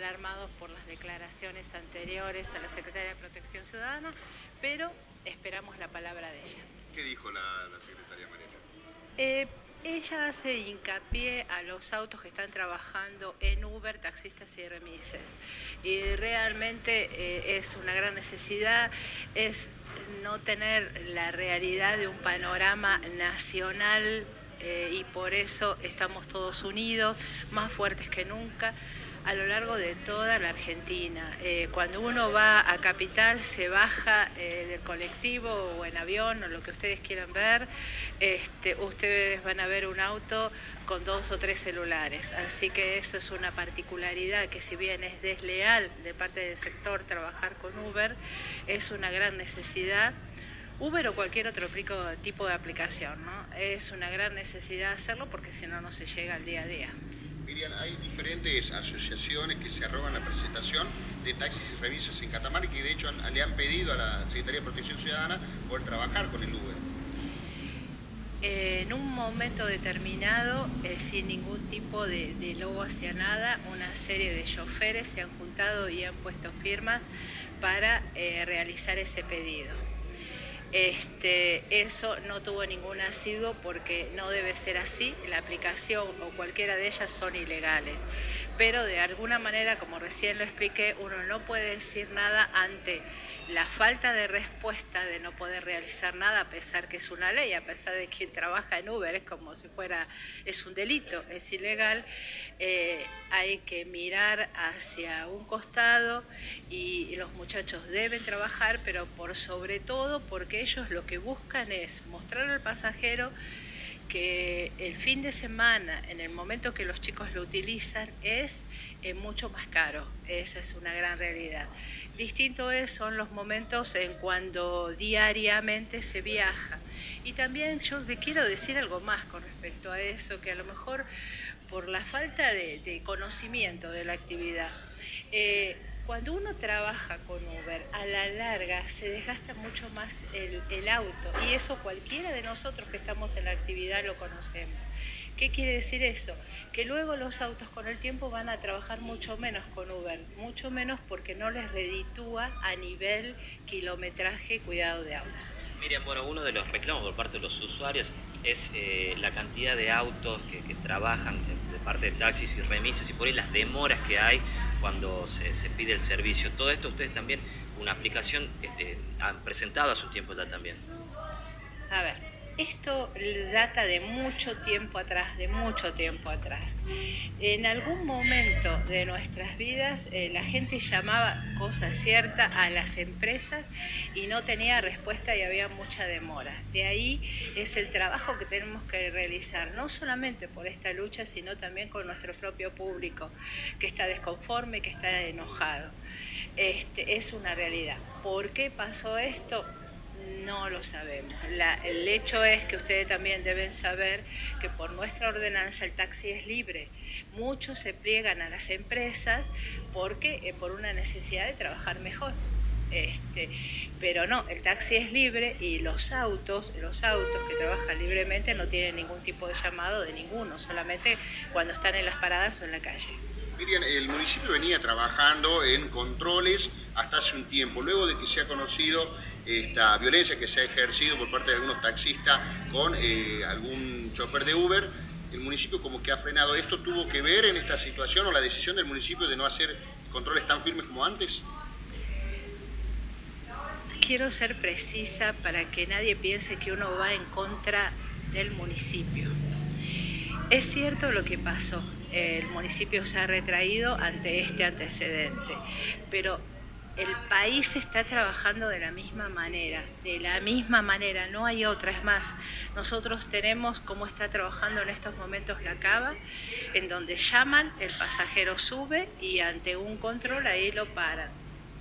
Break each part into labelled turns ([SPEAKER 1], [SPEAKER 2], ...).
[SPEAKER 1] alarmados por las declaraciones anteriores a la Secretaria de Protección Ciudadana, pero esperamos la palabra de ella.
[SPEAKER 2] ¿Qué dijo la secretaria Mariela?
[SPEAKER 1] Ella hace hincapié a los autos que están trabajando en Uber, taxistas y remises. Y realmente es una gran necesidad, es no tener la realidad de un panorama nacional y por eso estamos todos unidos, más fuertes que nunca, a lo largo de toda la Argentina. Cuando uno va a Capital, se baja del colectivo o en avión o lo que ustedes quieran ver, ustedes van a ver un auto con 2 o 3 celulares. Así que eso es una particularidad que, si bien es desleal de parte del sector trabajar con Uber, es una gran necesidad. Uber o cualquier otro tipo de aplicación, ¿no? Es una gran necesidad hacerlo porque si no, no se llega al día a día.
[SPEAKER 2] Miriam, hay diferentes asociaciones que se arrogan la presentación de taxis y remises en Catamarca y que de hecho le han pedido a la Secretaría de Protección Ciudadana poder trabajar con el Uber.
[SPEAKER 1] En un momento determinado, sin ningún tipo de logo hacia nada, una serie de choferes se han juntado y han puesto firmas para realizar ese pedido. Eso no tuvo ningún asiduo porque no debe ser así, la aplicación o cualquiera de ellas son ilegales, pero de alguna manera, como recién lo expliqué, uno no puede decir nada ante la falta de respuesta de no poder realizar nada, a pesar que es una ley, a pesar de que quien trabaja en Uber es como si es un delito, es ilegal. Hay que mirar hacia un costado y los muchachos deben trabajar, pero por sobre todo porque ellos lo que buscan es mostrar al pasajero que el fin de semana, en el momento que los chicos lo utilizan, es mucho más caro. Esa es una gran realidad. Distinto son los momentos en cuando diariamente se viaja. Y también yo le quiero decir algo más con respecto a eso, que a lo mejor por la falta de conocimiento de la actividad, cuando uno trabaja con Uber, a la larga se desgasta mucho más el auto, y eso cualquiera de nosotros que estamos en la actividad lo conocemos. ¿Qué quiere decir eso? Que luego los autos con el tiempo van a trabajar mucho menos con Uber, mucho menos porque no les reditúa a nivel kilometraje y cuidado de auto.
[SPEAKER 3] Miriam, bueno, uno de los reclamos por parte de los usuarios es la cantidad de autos que trabajan de parte de taxis y remises y por ahí las demoras que hay cuando se pide el servicio. Todo esto ustedes también, una aplicación, han presentado a su tiempo ya también.
[SPEAKER 1] A ver, esto data de mucho tiempo atrás, En algún momento de nuestras vidas, la gente llamaba cosa cierta a las empresas y no tenía respuesta y había mucha demora. De ahí es el trabajo que tenemos que realizar, no solamente por esta lucha, sino también con nuestro propio público, que está desconforme, que está enojado. Es una realidad. ¿Por qué pasó esto? No lo sabemos. El hecho es que ustedes también deben saber que por nuestra ordenanza el taxi es libre. Muchos se pliegan a las empresas porque por una necesidad de trabajar mejor. Pero no, el taxi es libre y los autos que trabajan libremente no tienen ningún tipo de llamado de ninguno, solamente cuando están en las paradas o en la calle.
[SPEAKER 2] Miriam, el municipio venía trabajando en controles hasta hace un tiempo, luego de que se ha conocido esta violencia que se ha ejercido por parte de algunos taxistas con algún chofer de Uber. El municipio como que ha frenado esto. ¿Tuvo que ver en esta situación o la decisión del municipio de no hacer controles tan firmes como antes?
[SPEAKER 1] Quiero ser precisa para que nadie piense que uno va en contra del municipio. Es cierto lo que pasó. El municipio se ha retraído ante este antecedente, pero el país está trabajando de la misma manera, no hay otra. Es más, nosotros tenemos cómo está trabajando en estos momentos la Cava, en donde llaman, el pasajero sube y ante un control ahí lo paran.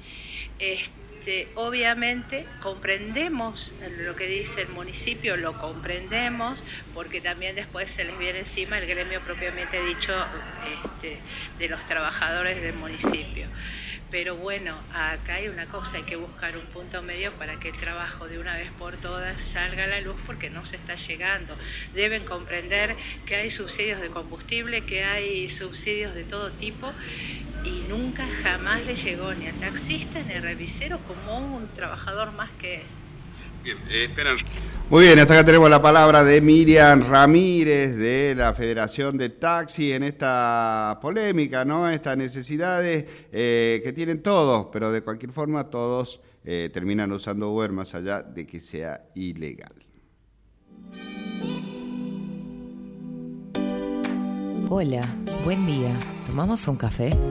[SPEAKER 1] Obviamente comprendemos lo que dice el municipio, lo comprendemos, porque también después se les viene encima el gremio propiamente dicho de los trabajadores del municipio. Pero bueno, acá hay una cosa, hay que buscar un punto medio para que el trabajo de una vez por todas salga a la luz, porque no se está llegando. Deben comprender que hay subsidios de combustible, que hay subsidios de todo tipo, y nunca jamás le llegó ni al taxista ni al revisero como un trabajador más que es.
[SPEAKER 2] Bien, esperan.
[SPEAKER 4] Muy bien, hasta acá tenemos la palabra de Miriam Ramírez de la Federación de Taxi en esta polémica, ¿no? Estas necesidades que tienen todos, pero de cualquier forma todos terminan usando Uber más allá de que sea ilegal.
[SPEAKER 5] Hola, buen día. ¿Tomamos un café?